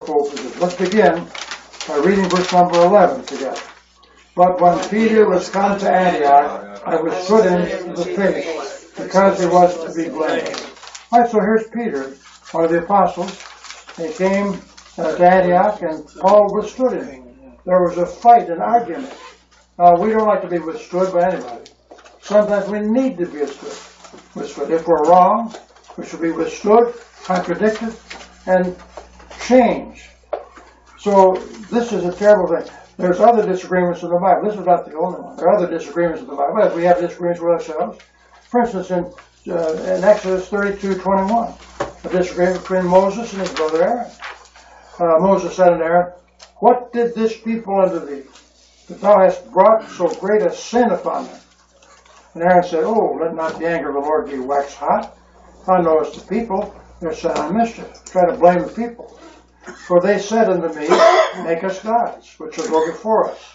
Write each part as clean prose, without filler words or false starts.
quote for this. Let's begin by reading verse number 11 together. But when Peter was come to Antioch, I withstood him to the face, because he was to be blamed. All right, so here's Peter, one of the apostles. He came to Antioch, and Paul withstood him. There was a fight, an argument. We don't like to be withstood by anybody. Sometimes we need to be withstood. If we're wrong, we should be withstood, contradicted, and changed. So this is a terrible thing. There's other disagreements in the Bible. This is not the only one. There are other disagreements in the Bible. As we have disagreements with ourselves. For instance, in Exodus 32:21, a disagreement between Moses and his brother Aaron. Moses said unto Aaron, what did this people unto thee, that thou hast brought so great a sin upon them? And Aaron said, oh, let not the anger of the Lord be waxed hot. Thou knowest the people, they're set on mischief. Try to blame the people. For they said unto me, make us gods, which shall go before us.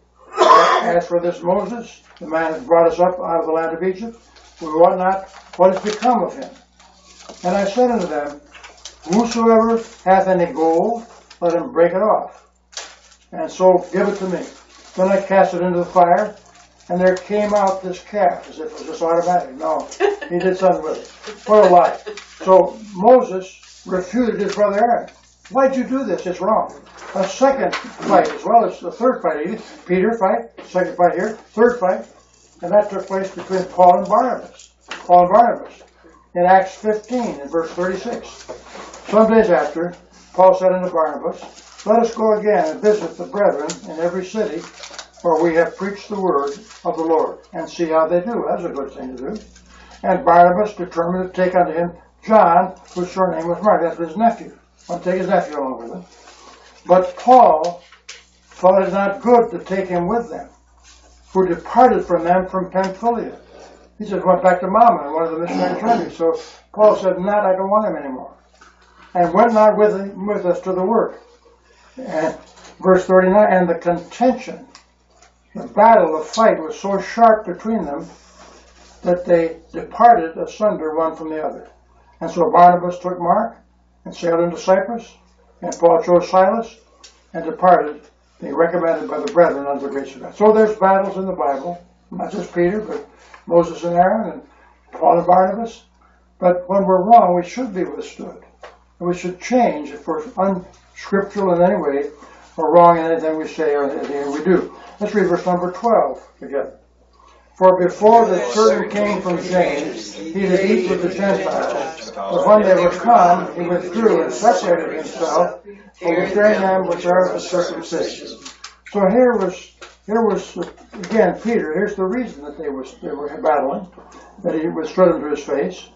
As for this Moses, the man that brought us up out of the land of Egypt, we wot not what has become of him. And I said unto them, whosoever hath any gold, let him break it off, and so give it to me. Then I cast it into the fire, and there came out this calf, as if it was just automatic. No, he did something with it. What a lie. So Moses refuted his brother Aaron. Why'd you do this? It's wrong. A second fight, as well as the third fight. Peter fight, second fight here, third fight. And that took place between Paul and Barnabas. Paul and Barnabas. In Acts 15, in verse 36. Some days after, Paul said unto Barnabas, let us go again and visit the brethren in every city where we have preached the word of the Lord, and see how they do. That's a good thing to do. And Barnabas determined to take unto him John, whose surname was Mark. That's his nephew. I'll take his nephew along with him. But Paul thought it not good to take him with them, who departed from them from Pamphylia. He just went back to Mama and one of the missionary journeys. So Paul said, not, I don't want him anymore. And went not with us to the work. And verse 39, and the contention, the battle, the fight was so sharp between them that they departed asunder one from the other. And so Barnabas took Mark and sailed into Cyprus, and Paul chose Silas and departed, being recommended by the brethren unto the grace of God. So there's battles in the Bible, not just Peter, but Moses and Aaron and Paul and Barnabas. But when we're wrong, we should be withstood. And we should change if we're unscriptural in any way or wrong in anything we say or anything we do. Let's read verse number 12 together. For before the certain came from James, he did eat with the Gentiles. But when they were come, he withdrew and separated himself from fearing them which are of the circumcision. So here was again Peter. Here's the reason that they were battling, that he withstood him to his face.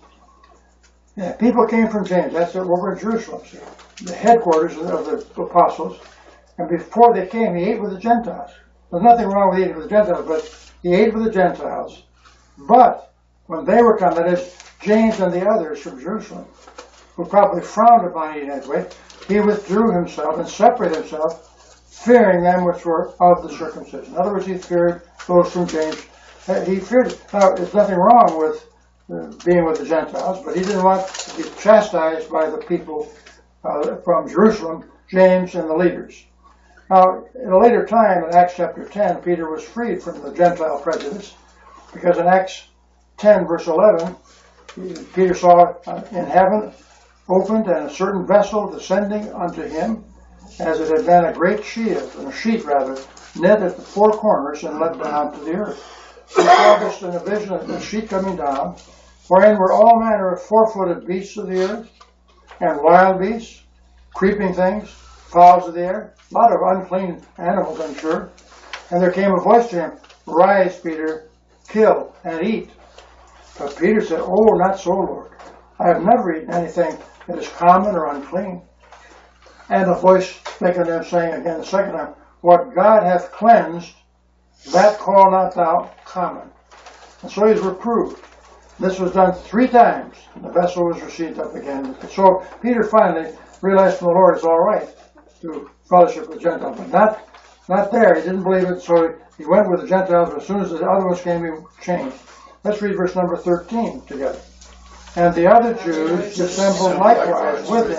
Yeah, people came from James. That's over in Jerusalem, see, the headquarters of the apostles. And before they came, he ate with the Gentiles. There's nothing wrong with eating with the Gentiles, but he ate with the Gentiles. But when they were come, that is, James and the others from Jerusalem, who probably frowned upon eating that way, he withdrew himself and separated himself, fearing them which were of the circumcision. In other words, he feared those from James. He feared. Now, there's nothing wrong with being with the Gentiles, but he didn't want to be chastised by the people from Jerusalem, James and the leaders. Now, in a later time, in Acts chapter 10, Peter was freed from the Gentile prejudice, because in Acts 10, verse 11, Peter saw in heaven opened and a certain vessel descending unto him, as it had been a great shield, and a sheet rather, knit at the four corners and let down to the earth. He saw this in a vision of the sheet coming down, wherein were all manner of four-footed beasts of the earth, and wild beasts, creeping things, fowls of the air, a lot of unclean animals, I'm sure. And there came a voice to him, rise, Peter, kill and eat. But Peter said, oh, not so, Lord. I have never eaten anything that is common or unclean. And the voice spake unto him, saying again the second time, what God hath cleansed, that call not thou common. And so he was reproved. This was done 3 times, and the vessel was received up again. So Peter finally realized from the Lord it's all right to fellowship with Gentiles, but not there. He didn't believe it, so he went with the Gentiles, but as soon as the other ones came, he changed. Let's read verse number 13 together. And the other Jews dissembled likewise with him,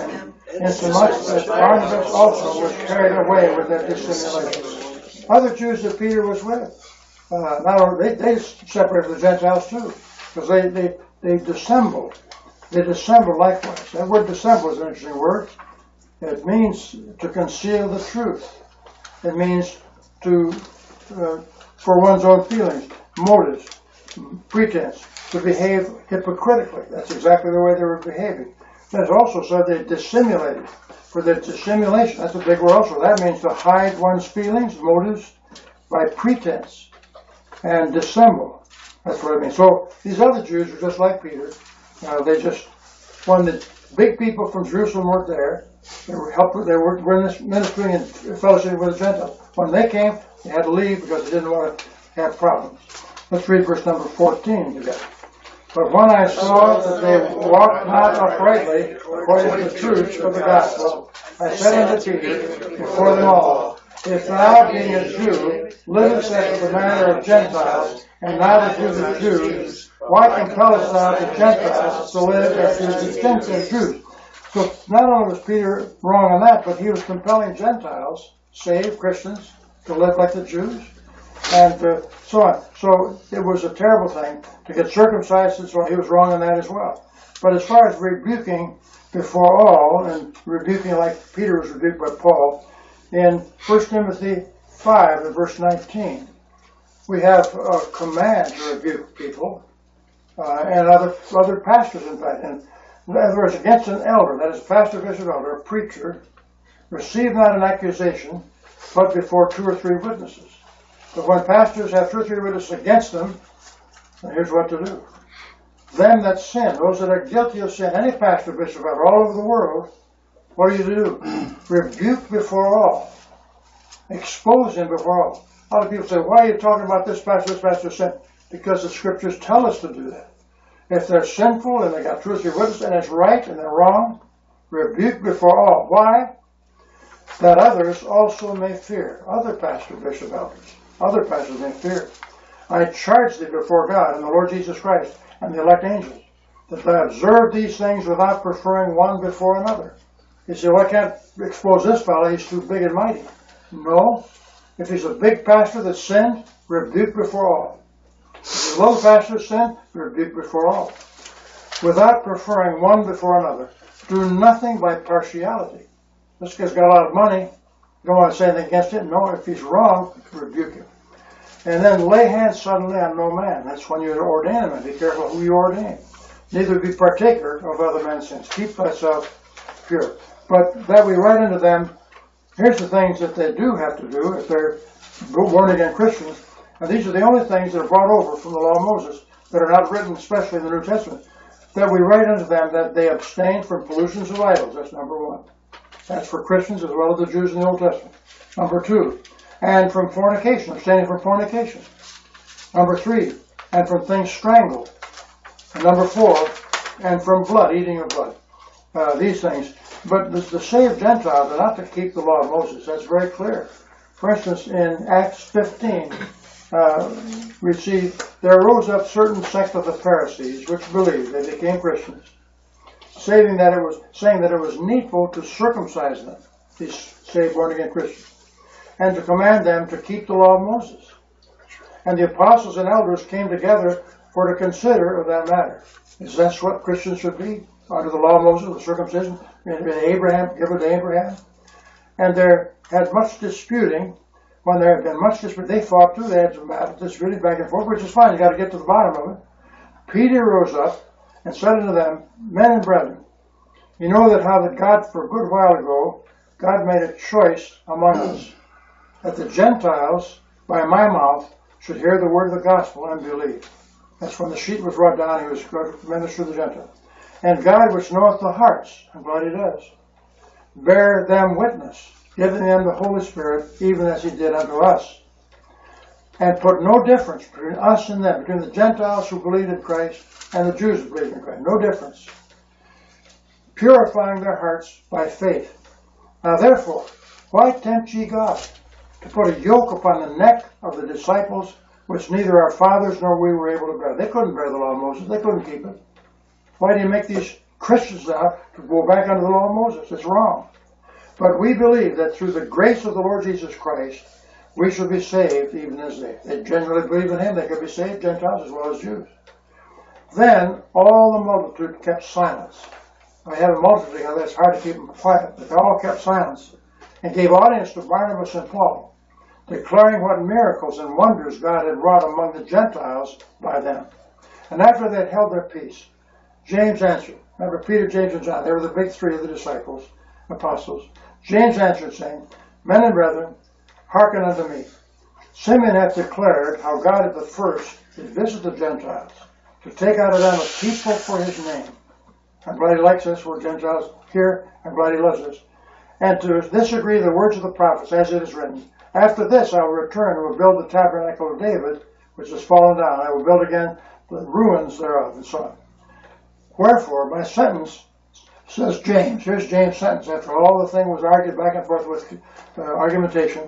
insomuch that Barnabas also was carried away with their dissimulation. Other Jews that Peter was with, not only they separated from the Gentiles too, because they dissembled. They dissembled likewise. That word dissemble is an interesting word. It means to conceal the truth. It means to, for one's own feelings, motives, pretense, to behave hypocritically. That's exactly the way they were behaving. There's also said they dissimulated. For the dissimulation, that's a big word also. That means to hide one's feelings, motives, by pretense, and dissemble. That's what it means. So these other Jews were just like Peter. When the big people from Jerusalem weren't there, they were ministering and fellowship with the Gentiles. When they came, they had to leave because they didn't want to have problems. Let's read verse number 14 together. But when I saw that they walked not uprightly according to the truth of the gospel, I said unto Peter before them all, If thou, being a Jew, livest after the manner of Gentiles, and not as do the Jews, why compellest thou the Gentiles to live after the distinction of Jews? So not only was Peter wrong on that, but he was compelling Gentiles, saved Christians, to live like the Jews, and so on. So it was a terrible thing to get circumcised, and so he was wrong on that as well. But as far as rebuking before all, and rebuking like Peter was rebuked by Paul, in 1 Timothy 5 and verse 19, we have a command to rebuke people, and other pastors, in fact. And in other words, against an elder, that is a pastor, bishop, elder, a preacher, receive not an accusation, but before 2 or 3 witnesses. But when pastors have 2 or 3 witnesses against them, then here's what to do. Them that sin, those that are guilty of sin, any pastor, bishop, elder, all over the world, what are you to do? Rebuke before all. Expose him before all. A lot of people say, why are you talking about this pastor sin? Because the scriptures tell us to do that. If they're sinful and they got 2 or 3 witnesses and it's right and they're wrong, rebuke before all. Why? That others also may fear. Other pastors, bishop, elders. Other pastors may fear. I charge thee before God and the Lord Jesus Christ and the elect angels that they observe these things without preferring one before another. You say, well, I can't expose this fellow, he's too big and mighty. No. If he's a big pastor that sinned, rebuke before all. If he's a little pastor that sinned, rebuke before all. Without preferring one before another. Do nothing by partiality. This guy's got a lot of money. You don't want to say anything against him. No, if he's wrong, rebuke him. And then lay hands suddenly on no man. That's when you ordain him, and be careful who you ordain. Neither be partaker of other men's sins. Keep thyself pure. But that we write unto them, here's the things that they do have to do if they're born-again Christians. And these are the only things that are brought over from the law of Moses that are not written, especially in the New Testament. That we write unto them that they abstain from pollutions of idols. That's number 1. That's for Christians as well as the Jews in the Old Testament. Number 2, and from fornication, abstaining from fornication. Number 3, and from things strangled. And number 4, and from blood, eating of blood. These things. But the saved Gentiles are not to keep the law of Moses. That's very clear. For instance, in Acts 15, we see there rose up certain sect of the Pharisees which believed. They became Christians, saying that it was needful to circumcise them, these saved born-again Christians, and to command them to keep the law of Moses. And the apostles and elders came together for to consider of that matter. Is that what Christians should be? Under the law of Moses, with circumcision, in Abraham, given to Abraham. And there had much disputing. When there had been much disputing, they fought too. They had some disputing back and forth, which is fine. You got to get to the bottom of it. Peter rose up and said unto them, Men and brethren, you know that how that God, for a good while ago, God made a choice among us, that the Gentiles, by my mouth, should hear the word of the gospel and believe. That's when the sheet was brought down, he was going to minister to the Gentiles. And God, which knoweth the hearts, I'm glad he does, bear them witness, giving them the Holy Spirit, even as he did unto us. And put no difference between us and them, between the Gentiles who believed in Christ and the Jews who believed in Christ. No difference. Purifying their hearts by faith. Now therefore, why tempt ye God to put a yoke upon the neck of the disciples, which neither our fathers nor we were able to bear? They couldn't bear the law of Moses. They couldn't keep it. Why do you make these Christians now to go back under the law of Moses. It's wrong. But we believe that through the grace of the Lord Jesus Christ, we shall be saved even as they. They genuinely believe in Him. They could be saved, Gentiles as well as Jews. Then all the multitude kept silence. I have a multitude together, it's hard to keep them quiet, but they all kept silence and gave audience to Barnabas and Paul, declaring what miracles and wonders God had wrought among the Gentiles by them. And after they had held their peace, James answered. Remember, Peter, James, and John, they were the big three of the disciples, apostles. James answered, saying, Men and brethren, hearken unto me. Simeon hath declared how God at the first did visit the Gentiles, to take out of them a people for His name. I'm glad He likes us, we're Gentiles here. I'm glad He loves us. And to this agree the words of the prophets, as it is written, After this I will return and will build the tabernacle of David, which is fallen down. I will build again the ruins thereof, and so on. Wherefore, my sentence, says James, here's James' sentence, after all the thing was argued back and forth with argumentation,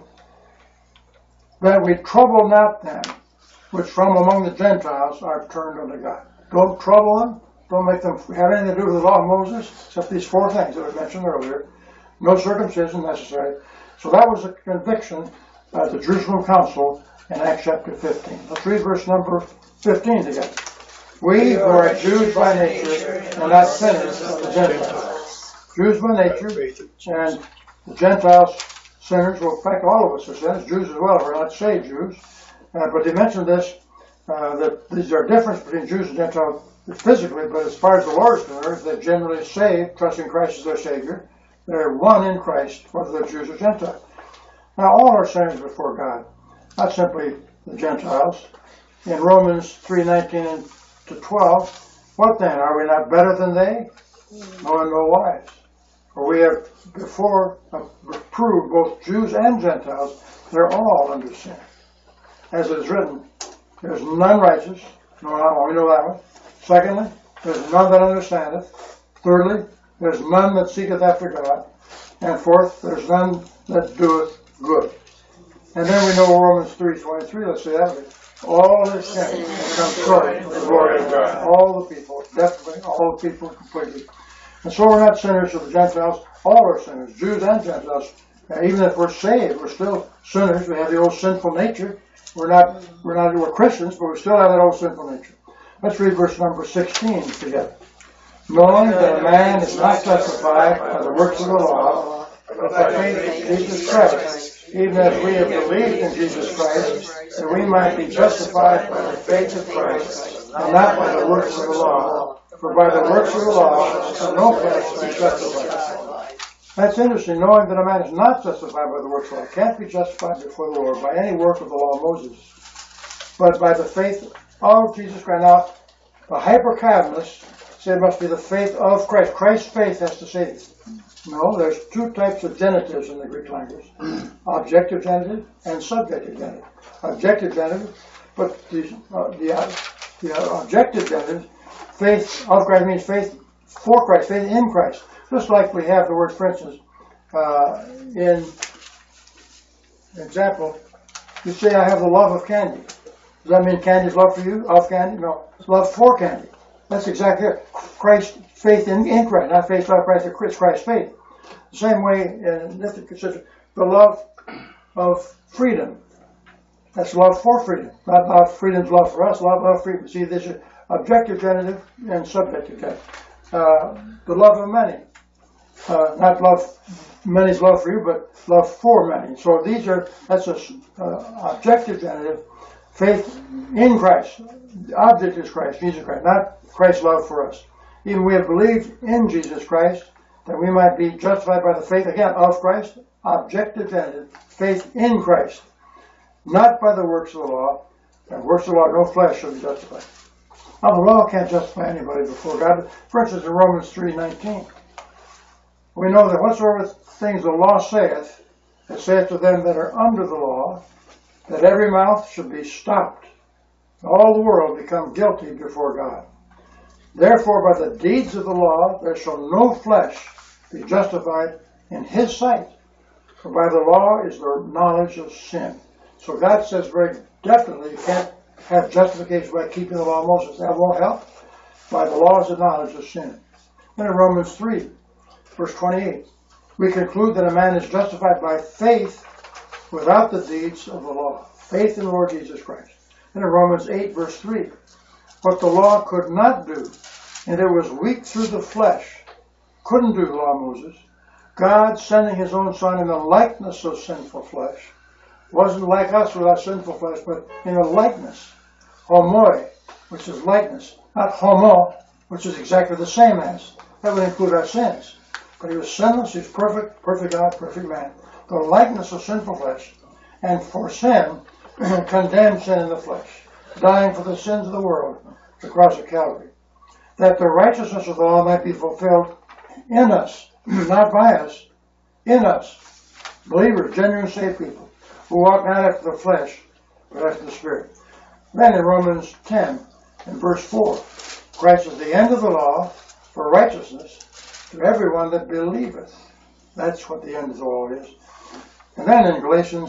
that we trouble not them which from among the Gentiles are turned unto God. Don't trouble them. Don't make them have anything to do with the law of Moses, except these four things that were mentioned earlier. No circumcision necessary. So that was a conviction at the Jerusalem Council in Acts chapter 15. Let's read verse number 15 together. We who are Jews by nature and not sinners of the Gentiles. Jews by nature and the Gentiles sinners. Well, in fact, all of us are sinners, Jews as well. We're not saved Jews. But they mentioned this, that these are difference between Jews and Gentiles physically, but as far as the Lord is concerned, they're generally saved, trusting Christ as their Savior. They're one in Christ, whether they're Jews or Gentiles. Now, all are sinners before God, not simply the Gentiles. In Romans 3:19 and to 12, what then? Are we not better than they? No, in no wise. For we have before proved both Jews and Gentiles, they're all under sin. As it is written, there's none righteous, no, not one, we know that one. Secondly, there's none that understandeth. Thirdly, there's none that seeketh after God. And fourth, there's none that doeth good. And then we know Romans 3:23, let's say that. All is sin and come short of the glory of God. All the people, definitely, all the people completely. And so we're not sinners of the Gentiles, all are sinners, Jews and Gentiles. Even if we're saved, we're still sinners. We have the old sinful nature. We're Christians, but we still have that old sinful nature. Let's read verse number 16 together. Knowing that a man is not justified by the works of the law, but by faith in Jesus Christ, even as we have believed in Jesus Christ, that we might be justified by the faith of Christ, and not by the works of the law. For by the works of the law, no flesh is justified. That's interesting, knowing that a man is not justified by the works of the law. Can't be justified before the Lord by any work of the law of Moses, but by the faith of Jesus Christ. Now, the hyper-Calvinists say it must be the faith of Christ. Christ's faith has to save you. No, there's two types of genitives in the Greek language. Objective genitive and subjective genitive. Objective genitive, but the objective genitive, faith of Christ means faith for Christ, faith in Christ. Just like we have the word, for instance, in example, you say, I have the love of candy. Does that mean candy's love for you? Of candy? No, it's love for candy. That's exactly it. Christ, faith in Christ, not faith of Christ, it's Christ's faith. The same way, in this consider the love of freedom. That's love for freedom, not freedom's love for us, love of freedom. See, this is objective genitive and subjective genitive. The love of many. Not love, many's love for you, but love for many. So that's objective genitive, faith in Christ. The object is Christ, Jesus Christ, not Christ's love for us. Even we have believed in Jesus Christ, that we might be justified by the faith, again, of Christ, objective genitive, faith in Christ, not by the works of the law. And works of the law, no flesh shall be justified. Now, the law can't justify anybody before God. For instance, in Romans 3:19, we know that whatsoever things the law saith, it saith to them that are under the law, that every mouth should be stopped, all the world become guilty before God. Therefore, by the deeds of the law, there shall no flesh be justified in his sight. For by the law is the knowledge of sin. So God says very definitely you can't have justification by keeping the law of Moses. That won't help. By the law is the knowledge of sin. And in Romans 3, verse 28, we conclude that a man is justified by faith without the deeds of the law. Faith in the Lord Jesus Christ. And in Romans 8, verse 3, what the law could not do, and it was weak through the flesh, couldn't do the law of Moses, God sending his own Son in the likeness of sinful flesh, wasn't like us without sinful flesh, but in a likeness, homoi, which is likeness, not homo, which is exactly the same as. That would include our sins. But he was sinless, he was perfect, perfect God, perfect man. The likeness of sinful flesh, and for sin, condemned sin in the flesh, dying for the sins of the world, the cross of Calvary, that the righteousness of the law might be fulfilled in us, not by us, in us, believers, genuine saved people, who walk not after the flesh, but after the Spirit. Then in Romans 10, in verse 4, Christ is the end of the law for righteousness to everyone that believeth. That's what the end of the law is. And then in Galatians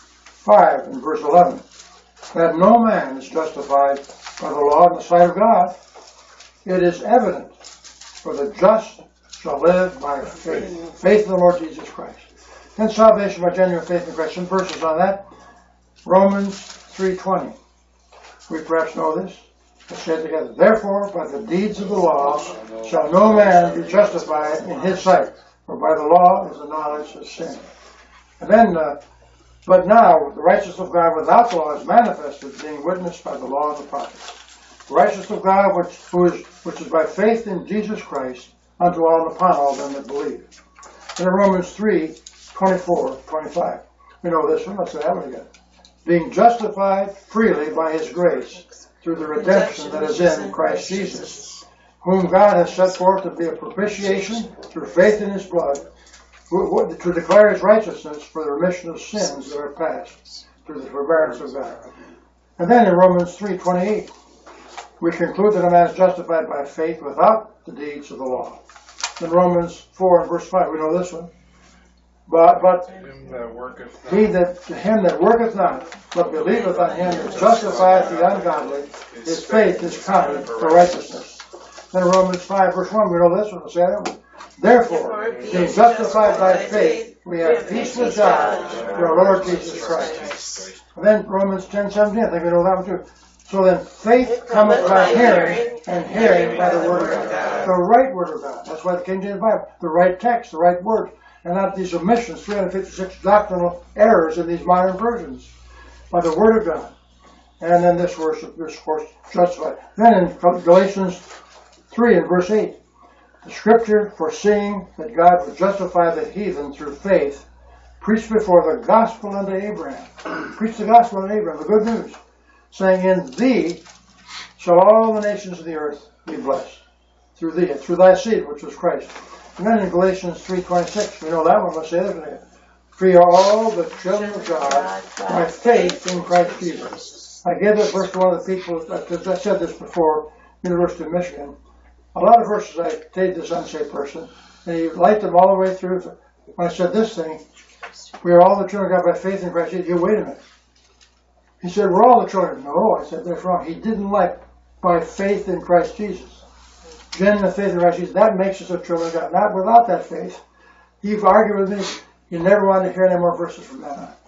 5, in verse 11, that no man is justified by the law in the sight of God. It is evident, for the just shall live by faith. Faith in the Lord Jesus Christ. Then salvation by genuine faith in Christ. Some verses on that. Romans 3:20. We perhaps know this. Let's say it together. Therefore, by the deeds of the law shall no man be justified in his sight, for by the law is the knowledge of sin. And then, but now the righteousness of God without the law is manifested, being witnessed by the law of the prophets. The righteousness of God, which is by faith in Jesus Christ, unto all and upon all them that believe. And in Romans 3:24, 25. We know this one. Let's say that one again. Being justified freely by his grace, through the redemption that is in Christ Jesus, whom God has set forth to be a propitiation through faith in his blood, to declare his righteousness for the remission of sins that are past, through the forbearance of God. And then in Romans 3:28, we conclude that a man is justified by faith without the deeds of the law. In Romans 4 and verse 5, we know this one. But him that worketh not, but believeth on him that justifieth the ungodly, his faith is counted for righteousness. Then Romans 5 verse 1, we know this one. Let's say that one. Therefore, being justified by faith, we have peace with God through our Lord Jesus Christ. And then Romans 10:17, I think we know that one too. So then faith cometh by hearing, and hearing by the word of God. The right word of God. That's why the King James Bible, the right text, the right word. And not these omissions, 356 doctrinal errors in these modern versions. By the word of God. And then this course, justified. Then in Galatians 3 and verse 8, the scripture, foreseeing that God would justify the heathen through faith, preached before the gospel unto Abraham. Preached the gospel unto Abraham, the good news. Saying, in thee shall all the nations of the earth be blessed. Through thee, and through thy seed, which was Christ. And then in Galatians 3:26, we know that one. Let's say that again. For you are all the children of God by faith in Christ Jesus. I gave that verse to one of the people, I said this before, University of Michigan. A lot of verses I gave this unsaved person, and he liked them all the way through. When I said this thing, we are all the children of God by faith in Christ Jesus. He said, wait a minute. He said, we're all the children. No, I said, that's wrong. He didn't like by faith in Christ Jesus. Genuine faith in Christ Jesus, that makes us a children of God. Not without that faith. He argued with me. He never wanted to hear any more verses from that on.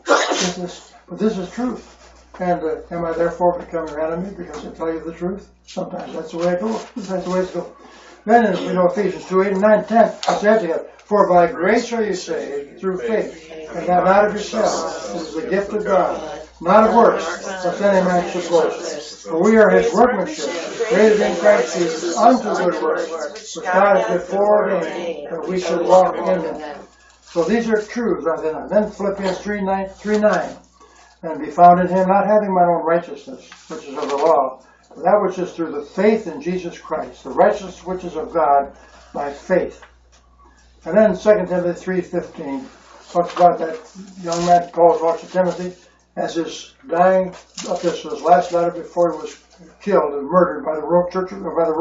But this is truth. And am I therefore become your enemy because I tell you the truth? Sometimes that's the way it goes. That's the way it goes. Then we know Ephesians 2:8 and 9, 10. Let's add together. For by grace are you saved through faith, and that not of yourselves. It is the gift of God, not of works, lest any man should boast. For we are his workmanship, created in Christ Jesus unto good works, which God has before ordained that we should walk in them. So these are truths, are they not? Then Philippians 3:9, and be found in him, not having my own righteousness, which is of the law, but that which is through the faith in Jesus Christ, the righteousness which is of God by faith. And then 2 Timothy 3:15 talks about that young man Paul talks to Timothy as his dying his last letter before he was killed and murdered by the Rome church, or by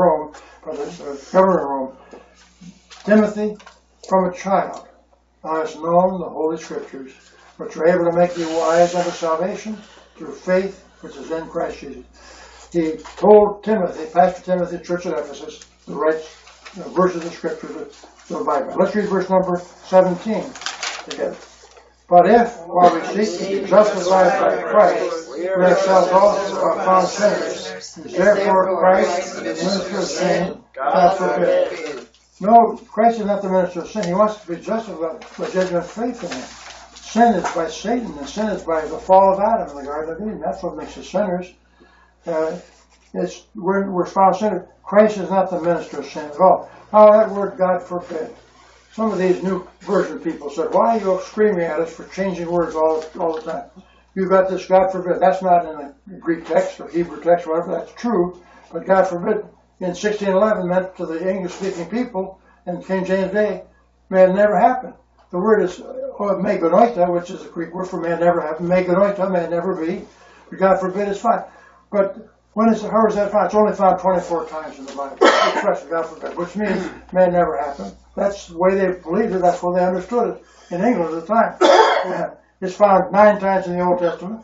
the governor of Rome. Timothy, from a child, thou hast known the Holy Scriptures, which are able to make thee wise unto salvation through faith which is in Christ Jesus. He told Timothy, Pastor Timothy, Church at Ephesus, the right verses of Scripture to abide by. Let's read verse number 17 together. But if, while we seek to be justified by Christ, we ourselves also are found sinners, is therefore Christ the minister of sin? God forbid. No, Christ is not the minister of sin. He wants to be justified by genuine faith in Him. Sin is by Satan, and sin is by the fall of Adam in the Garden of Eden. That's what makes us sinners. We're found sinners. Christ is not the minister of sin at all. Now that word, God forbid. Some of these new version people said, why are you screaming at us for changing words all the time? You've got this God forbid. That's not in the Greek text or Hebrew text or whatever. That's true. But God forbid in 1611 meant to the English-speaking people in King James Day, may it never happen. The word is meganoita, which is a Greek word for may it never happen. Meganoita, may it never be. But God forbid is fine. But how is that found? It's only found 24 times in the Bible. Expression, God forbid, which means may it never happen. That's the way they believed it. That's the way they understood it in England at the time. It's found 9 times in the Old Testament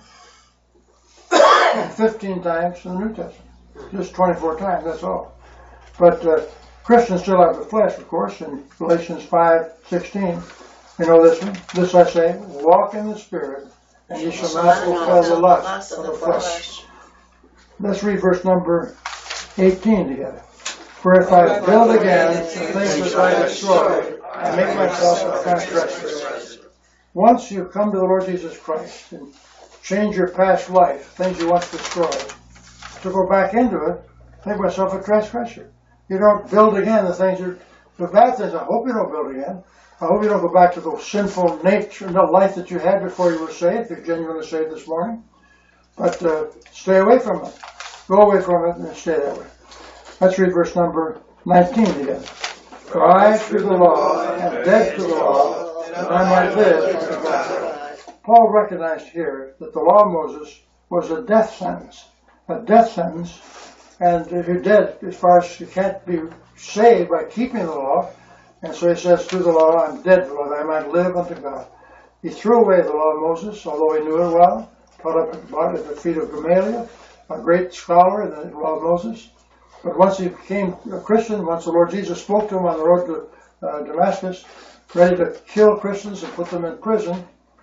and 15 times in the New Testament. Just 24 times, that's all. But Christians still have the flesh, of course, in Galatians 5:16. You know this one? This I say, walk in the Spirit, and you shall not fulfill the lust of the flesh. Let's read verse number 18 together. For if I build again the things that I destroyed, I make myself a transgressor. Once you come to the Lord Jesus Christ and change your past life, things you once destroyed, to go back into it, make myself a transgressor. You don't build again the bad things. I hope you don't build again. I hope you don't go back to the sinful nature and the life that you had before you were saved, if you're genuinely saved this morning. But stay away from it. Go away from it and stay that way. Let's read verse number 19 together. For I, through the law, am dead to the law, that I might live unto God. Paul recognized here that the law of Moses was a death sentence. A death sentence. And if you're dead, as far as you can't be saved by keeping the law, and so he says, through the law, I'm dead to the law, that I might live unto God. He threw away the law of Moses, although he knew it well, taught up at the feet of Gamaliel, a great scholar in the law of Moses. But once he became a Christian, once the Lord Jesus spoke to him on the road to Damascus, ready to kill Christians and put them in prison,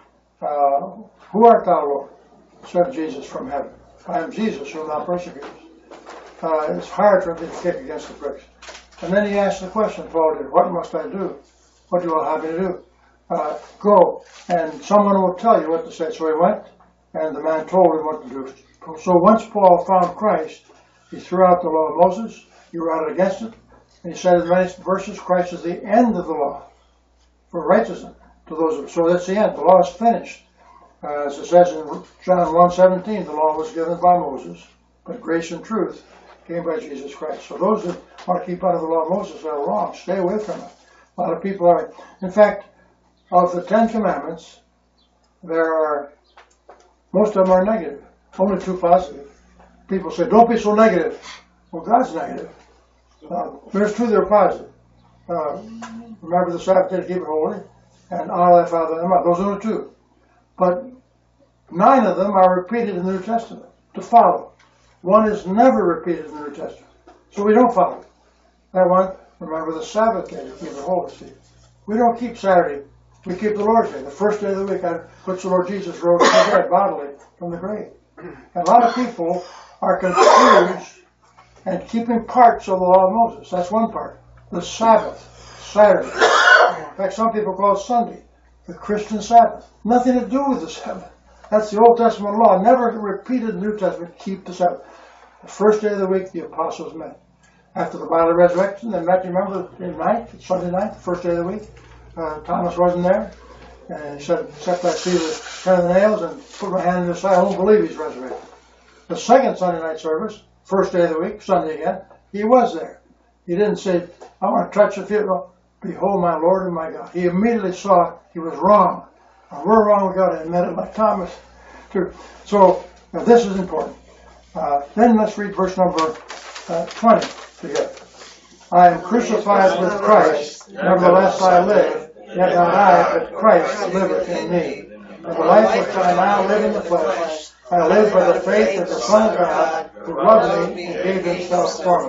who art thou, Lord? Said Jesus from heaven. I am Jesus, who will not persecute us. It's hard for him to kick against the pricks. And then he asked the question, Paul did, what must I do? What do you have me to do? Go, and someone will tell you what to say. So he went, and the man told him what to do. So once Paul found Christ, he threw out the law of Moses, he routed against it, and he said in many verses, Christ is the end of the law for righteousness to those. So that's the end. The law is finished. As it says in John 1:17, the law was given by Moses, but grace and truth came by Jesus Christ. So those that want to keep out of the law of Moses are wrong. Stay away from it. A lot of people are. In fact, of the 10 Commandments, most of them are negative. Only 2 positive. People say, don't be so negative. Well, God's negative. There's 2 that are positive. Remember the Sabbath day to keep it holy, and honor thy father and mother. Those are the 2. But 9 of them are repeated in the New Testament to follow. 1 is never repeated in the New Testament. So we don't follow it. That one, remember the Sabbath day to keep it holy. See, we don't keep Saturday. We keep the Lord's Day. The first day of the week, which the Lord Jesus rose from the dead bodily from the grave. And a lot of people are confused and keeping parts of the law of Moses. That's one part. The Sabbath, Saturday. In fact, some people call it Sunday, the Christian Sabbath. Nothing to do with the Sabbath. That's the Old Testament law. Never repeated in the New Testament, keep the Sabbath. The first day of the week, the apostles met. After the bodily resurrection, they met, you remember, in night, Sunday night, the first day of the week. Thomas wasn't there. And he said, except I see the 10 of the nails and put my hand in his side, I won't believe he's resurrected. The second Sunday night service, first day of the week, Sunday again, he was there. He didn't say, I want to touch the feet. No, behold my Lord and my God. He immediately saw he was wrong. And we're wrong with God, and admit it like Thomas. Too. So this is important. Then let's read verse number 20 together. I am crucified with Christ, nevertheless I live, yet not I, but Christ liveth in me. And the life which I now live in the flesh, I live by the faith of the Son of God, who loved me and gave himself for me.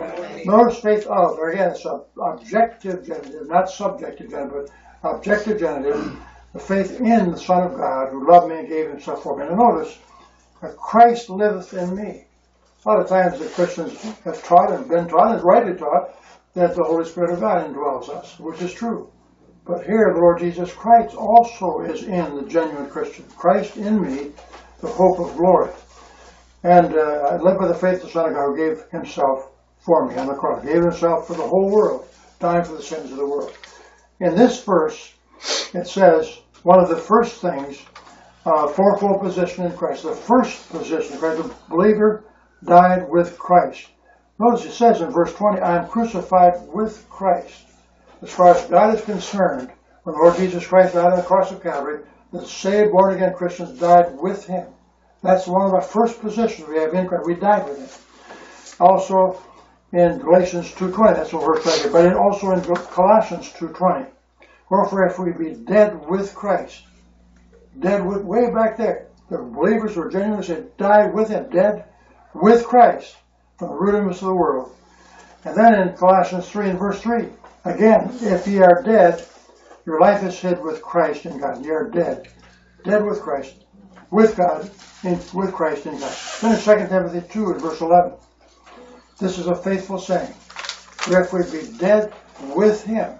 Notice faith of, or again, it's objective genitive, not subjective genitive, but objective genitive. The faith in the Son of God, who loved me and gave himself for me. And notice, that Christ liveth in me. A lot of times the Christians have taught and been taught, and rightly taught, that the Holy Spirit of God indwells us, which is true. But here, the Lord Jesus Christ also is in the genuine Christian. Christ in me, the hope of glory. And I live by the faith of the Son of God, who gave himself for me on the cross. Gave himself for the whole world, dying for the sins of the world. In this verse, it says, one of the first things, fourfold position in Christ. The first position in Christ, the believer died with Christ. Notice it says in verse 20, I am crucified with Christ. As far as God is concerned, when the Lord Jesus Christ died on the cross of Calvary, the saved, born-again Christians died with him. That's one of our first positions we have in Christ. We died with him. Also in Galatians 2:20, that's what we're saying, but also in Colossians 2:20. Wherefore, if we be dead with Christ, dead with, way back there, the believers who are genuinely saved, died with him, dead with Christ from the rudiments of the world. And then in Colossians 3 and verse 3, again, if ye are dead, your life is hid with Christ in God. Ye are dead. Dead with Christ. With God. With Christ in God. Then in 2 Timothy 2 and verse 11. This is a faithful saying. For if we be dead with him.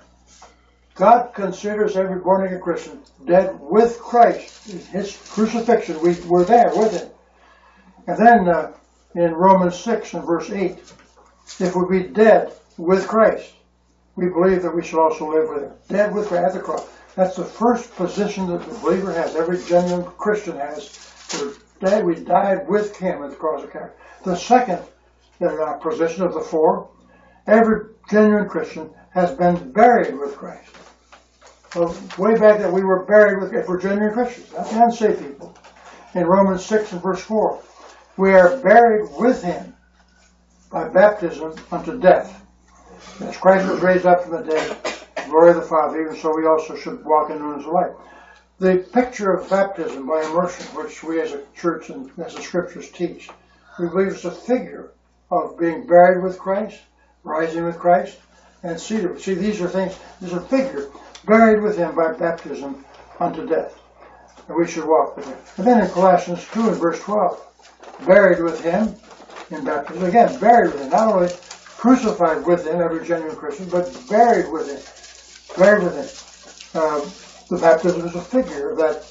God considers every born-again Christian dead with Christ. In his crucifixion, we're there with him. And then in Romans 6 and verse 8. If we be dead with Christ, we believe that we should also live with him. Dead with Christ at the cross. That's the first position that the believer has, every genuine Christian has. We're dead, we died with him at the cross of Calvary. The second position of the four, every genuine Christian has been buried with Christ. So way back then we were buried with, if we're genuine Christians, not the unsaved people. In Romans 6 and verse 4, we are buried with him by baptism unto death. As Christ was raised up from the dead, glory of the Father, even so we also should walk in newness of life. The picture of baptism by immersion, which we as a church and as the scriptures teach, we believe is a figure of being buried with Christ, rising with Christ, and seated. See, these are things, there's a figure, buried with him by baptism unto death. And we should walk with him. And then in Colossians 2 and verse 12, buried with him in baptism. Again, buried with him, not only crucified with him, every genuine Christian, but buried with him. Buried with him. The baptism is a figure of that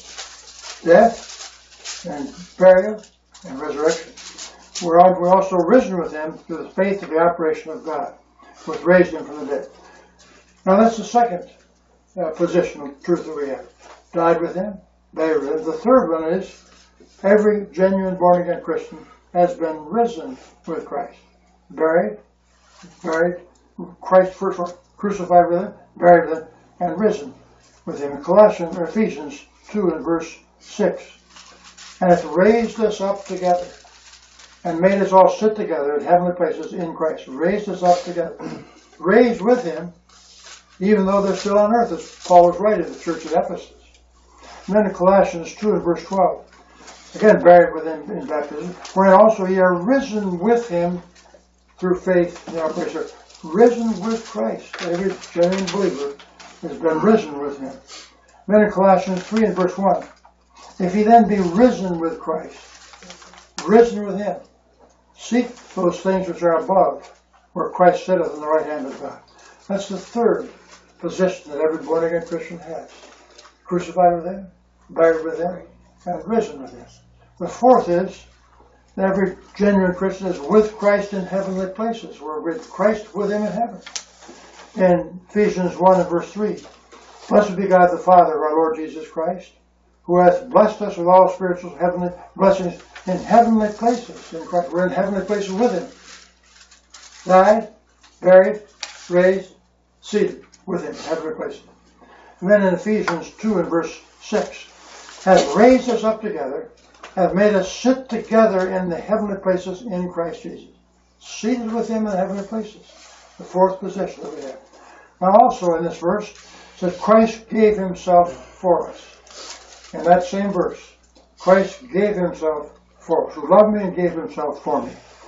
death and burial and resurrection. We're also risen with him through the faith of the operation of God, which raised him from the dead. Now that's the second position of truth that we have. Died with him, buried with him. The third one is every genuine born-again Christian has been risen with Christ. Buried, Christ first crucified with him, buried with him, and risen with him. In Colossians or Ephesians 2 and verse 6. And hath raised us up together and made us all sit together in heavenly places in Christ. Raised us up together. Raised with him, even though they're still on earth, as Paul was writing to the church at Ephesus. And then in Colossians 2 and verse 12. Again, buried with him in baptism. Wherein also ye are risen with him through faith in the operation. Risen with Christ. Every genuine believer has been risen with him. Then in Colossians 3 and verse 1. If ye then be risen with Christ, risen with him, seek those things which are above, where Christ sitteth on the right hand of God. That's the third position that every born-again Christian has. Crucified with him, buried with him, and risen with him. The fourth is that every genuine Christian is with Christ in heavenly places. We're with Christ with him in heaven. In Ephesians 1 and verse 3, blessed be God the Father of our Lord Jesus Christ, who hath blessed us with all spiritual heavenly blessings in heavenly places in Christ. We're in heavenly places with him. Died, buried, raised, seated with him in heavenly places. And then in Ephesians 2 and verse 6, hath raised us up together, hath made us sit together in the heavenly places in Christ Jesus. Seated with him in the heavenly places. The fourth position that we have. Now also in this verse, it says Christ gave himself for us. In that same verse, Christ gave himself for us, who loved me and gave himself for me.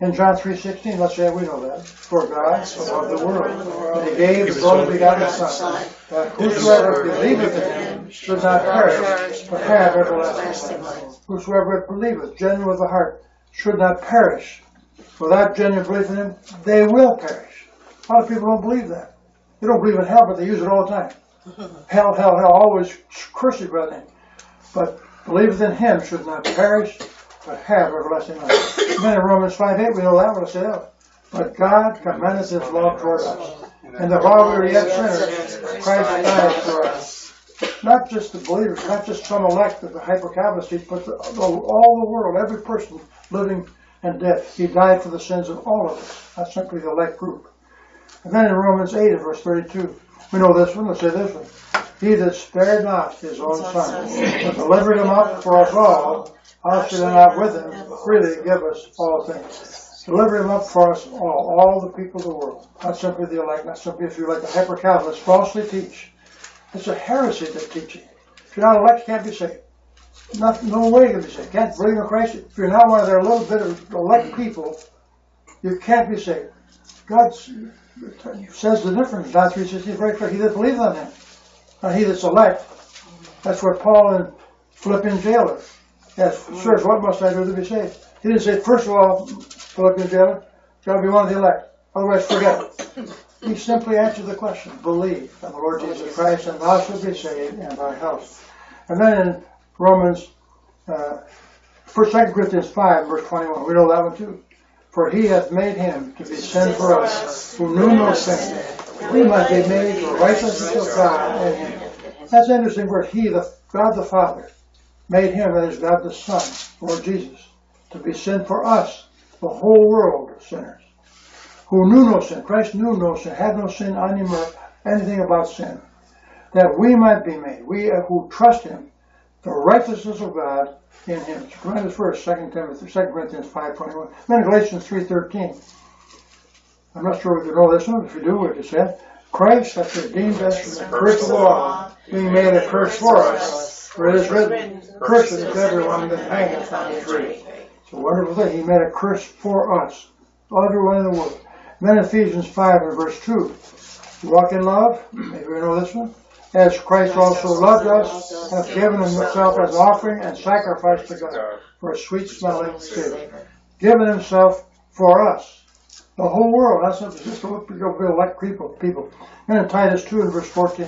In John 3:16, let's say we know that. For God so loved the world, that he gave his only begotten Son, that whosoever believeth in him should not perish, but have everlasting life. Whosoever believeth, genuine with the heart, should not perish. Without genuine belief in him, they will perish. A lot of people don't believe that. They don't believe in hell, but they use it all the time. Hell, hell, hell, always curses by name. But believeth in him should not perish, but have everlasting life. And then in Romans 5:8, we know that one, I say that. But God commendeth his love toward us, and that while we were yet sinners, Christ died for us. Not just the believers, not just some elect of the hyper-Calvinist, but all the world, every person living and dead. He died for the sins of all of us, not simply the elect group. And then in Romans 8 and verse 32, we know this one, let's say this one. He that spared not his own Son, but delivered him up for us all, how should he not with him freely give us all things? Deliver him up for us all the people of the world. Not simply the elect, not simply if you like the hyper-Calvinists falsely teach. It's a heresy they're teaching. If you're not elect, you can't be saved. No way you can be saved. You can't believe in Christ. If you're not one of their little bit of elect people, you can't be saved. God says the difference. John 3:16, very clear. He that believes on him, not he that's elect. That's what Paul in Philippian jailer asked, sirs, what must I do to be saved? He didn't say, first of all, Philippian jailer, you got to be one of the elect. Otherwise, forget it. He simply answered the question, believe on the Lord Jesus Christ, and thou shalt be saved, and thy house. And then in Romans, 2 Corinthians 5, verse 21, we know that one too. For he hath made him to be sin for us, who knew no sin. We might be made the righteousness of God in him. That's an interesting word. He, God the Father, made him, that is God the Son, Lord Jesus, to be sin for us, the whole world of sinners, who knew no sin. Christ knew no sin, had no sin, anything about sin, that we might be made, we who trust him, the righteousness of God in him. Tremendous verse, 2 Corinthians 5:21. Then Galatians 3:13. I'm not sure if you know this one. If you do, what you said. Christ hath redeemed us from the curse of the law, being made a curse for us. For it is written, cursed is everyone that hangeth on the tree. It's a wonderful thing. He made a curse for us, everyone in the world. And then Ephesians 5 and verse 2. You walk in love. Maybe you know this one. As Christ also loved us, and hath given himself as offering and sacrifice to God for a sweet-smelling Savior. Given himself for us. The whole world. That's not just elect people. And in Titus 2 and verse 14.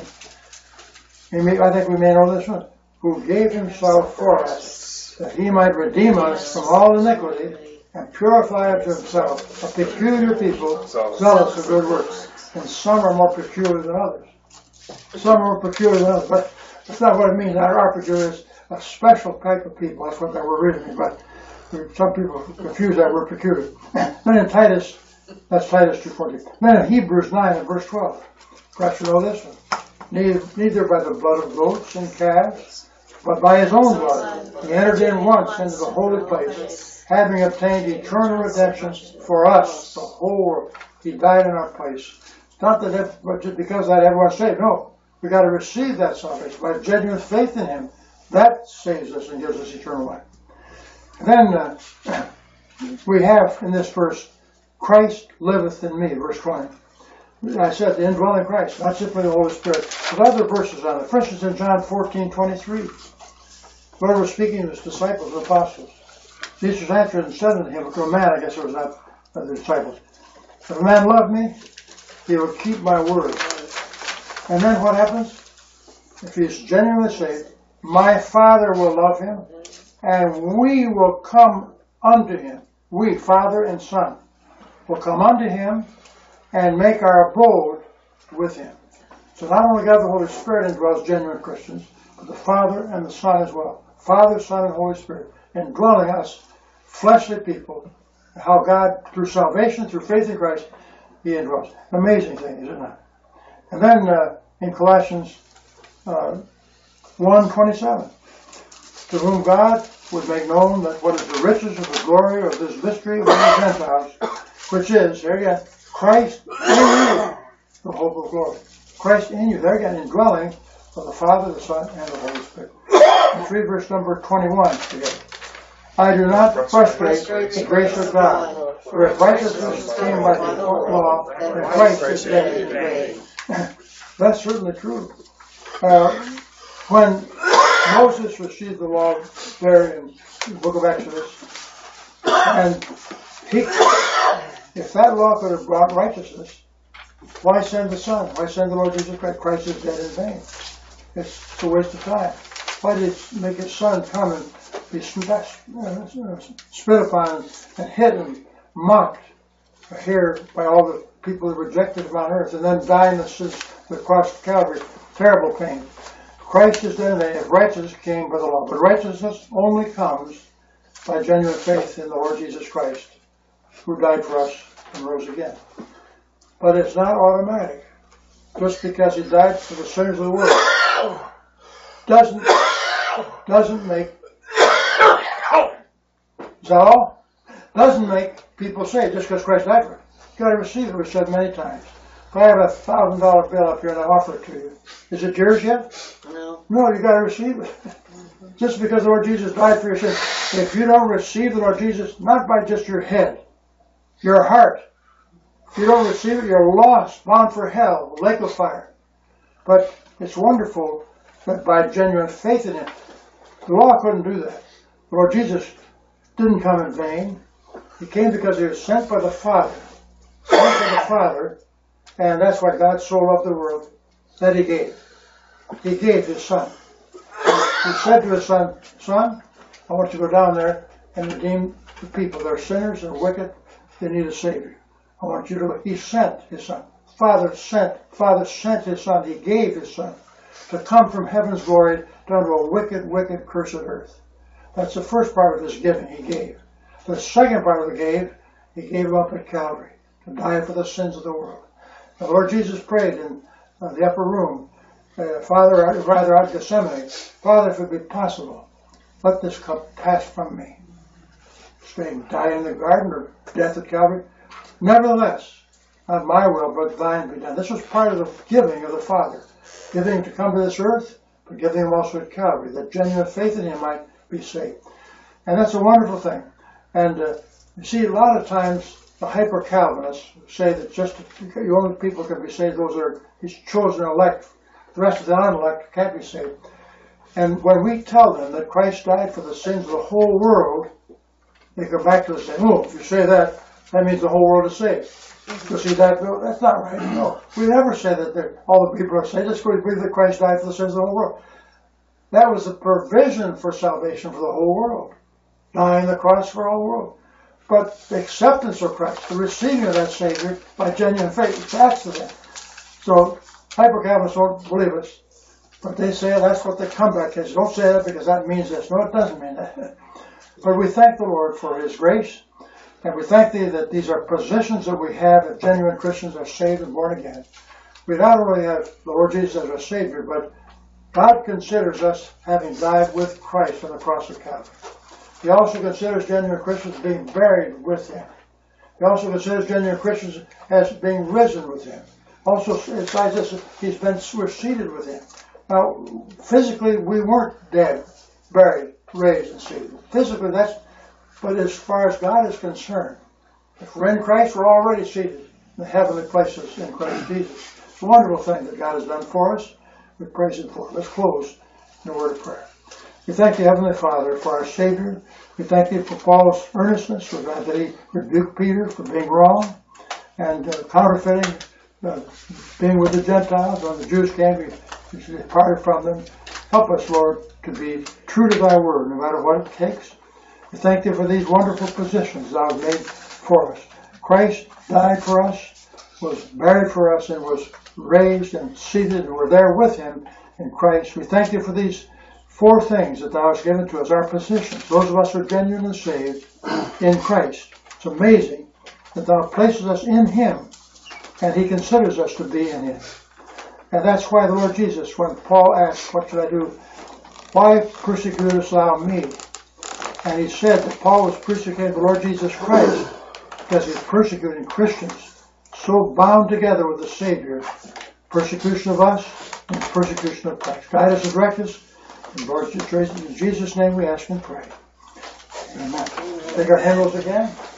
I think we may know this one. Who gave himself for us, that he might redeem us from all iniquity, and purify unto himself a peculiar people, zealous of good works. And some are more peculiar than others. Some are more peculiar than others, but that's not what it means. Our peculiar is a special type of people. That's what that word really means. But some people confuse that word peculiar. Then in Titus, that's Titus 2:14. Then in Hebrews 9 and verse 12. Perhaps you know this one. Neither by the blood of goats and calves, but by his own blood, he entered in once into the holy place, having obtained eternal redemption for us, the whole world. He died in our place. It's not that just because that everyone's saved. No, we got to receive that salvation by genuine faith in him. That saves us and gives us eternal life. And then we have in this verse, Christ liveth in me, verse 20. I said the indwelling Christ, not simply the Holy Spirit, but other verses on it. For instance, in John 14:23, Lord was speaking to his disciples and apostles. Jesus answered and said unto him, to a man, I guess it was not the disciples, if a man love me, he will keep my word. And then what happens? If he is genuinely saved, my Father will love him, and we will come unto him. We, Father and Son, will come unto him and make our abode with him. So not only God the Holy Spirit indwells genuine Christians, but the Father and the Son as well. Father, Son, and Holy Spirit indwelling us, fleshly people, how God, through salvation, through faith in Christ, he indwells. Amazing thing, is it not? And then in Colossians 1:27, to whom God would make known that what is the riches of the glory of this mystery of the Gentiles, which is, here again, Christ in you, the hope of glory. Christ in you, there again, indwelling of the Father, the Son, and the Holy Spirit. Let's read verse number 21 together. I do not frustrate the grace of God, For if righteousness came by the law, then Christ is dead in vain. That's certainly true. When Moses received the law there in the book of Exodus, and if that law could have brought righteousness, why send the Son? Why send the Lord Jesus Christ? Christ is dead in vain. It's a waste of time. Why did he make his Son come and be spit upon and hit and mocked here by all the people who rejected him on earth, and then die in the cross of Calvary? Terrible pain. Christ is dead in vain if righteousness came by the law. But righteousness only comes by genuine faith in the Lord Jesus Christ, who died for us and rose again. But it's not automatic. Just because he died for the sinners of the world doesn't make, is that all? Doesn't make people saved just because Christ died for it. You've got to receive it, we've said many times. If I have a $1,000 bill up here and I offer it to you, is it yours yet? No. No, you've got to receive it. Just because the Lord Jesus died for your sins. If you don't receive the Lord Jesus, not by just your head, your heart, if you don't receive it, you're lost, bound for hell, lake of fire. But it's wonderful that by genuine faith in Him, the law couldn't do that. The Lord Jesus didn't come in vain. He came because He was sent by the Father. Sent by the Father, and that's why God so loved the world that He gave. He gave His Son. He said to His Son, Son, I want you to go down there and redeem the people. They're sinners and wicked. They need a Savior. I want you to, He sent His Son. Father sent His Son. He gave His Son to come from heaven's glory down to a wicked, wicked, cursed earth. That's the first part of His giving He gave. The second part of He gave Him up at Calvary to die for the sins of the world. The Lord Jesus prayed in the upper room, Father, rather out of Gethsemane, Father, if it be possible, let this cup pass from me. Saying, die in the garden or death at Calvary. Nevertheless, not my will, but thine be done. This was part of the giving of the Father. Giving Him to come to this earth, but giving Him also at Calvary, that genuine faith in Him might be saved. And that's a wonderful thing. And you see, a lot of times, the hyper-Calvinists say that just the only people can be saved, those are His chosen elect. The rest of the unelect can't be saved. And when we tell them that Christ died for the sins of the whole world, they come back to us and say, oh, if you say that, that means the whole world is saved. You see, that's not right. No, we never say that all the people are saved. Just we believe that Christ died for the sins of the whole world. That was the provision for salvation for the whole world. Dying on the cross for the whole world. But the acceptance of Christ, the receiving of that Savior by genuine faith, that's the thing. So, hyper-Calvinists don't believe us, but they say that's what the comeback is. Don't say that because that means this. No, it doesn't mean that. But we thank the Lord for His grace, and we thank Thee that these are positions that we have if genuine Christians are saved and born again. We not only have the Lord Jesus as our Savior, but God considers us having died with Christ on the cross of Calvary. He also considers genuine Christians being buried with Him. He also considers genuine Christians as being risen with Him. Also, besides this, we're seated with Him. Now, physically, we weren't dead, buried, raised, and seated. Physically, but as far as God is concerned, if we're in Christ, we're already seated in the heavenly places in Christ Jesus. It's a wonderful thing that God has done for us. We praise Him for it. Let's close in a word of prayer. We thank you, Heavenly Father, for our Savior. We thank you for Paul's earnestness, for that he rebuked Peter for being wrong and counterfeiting, being with the Gentiles. When the Jews came, he departed from them. Help us, Lord, to be true to Thy word, no matter what it takes. We thank Thee for these wonderful positions Thou hast made for us. Christ died for us, was buried for us, and was raised and seated, and we're there with Him in Christ. We thank Thee for these 4 things that Thou hast given to us, our positions. Those of us who are genuinely saved in Christ. It's amazing that Thou places us in Him, and He considers us to be in Him. And that's why the Lord Jesus, when Paul asked, what should I do? Why persecutest thou me? And he said that Paul was persecuting the Lord Jesus Christ because he was persecuting Christians, so bound together with the Savior, persecution of us and persecution of Christ. Guide us and direct us. In Lord Jesus' name we ask and pray. Amen. Take our hymnals again.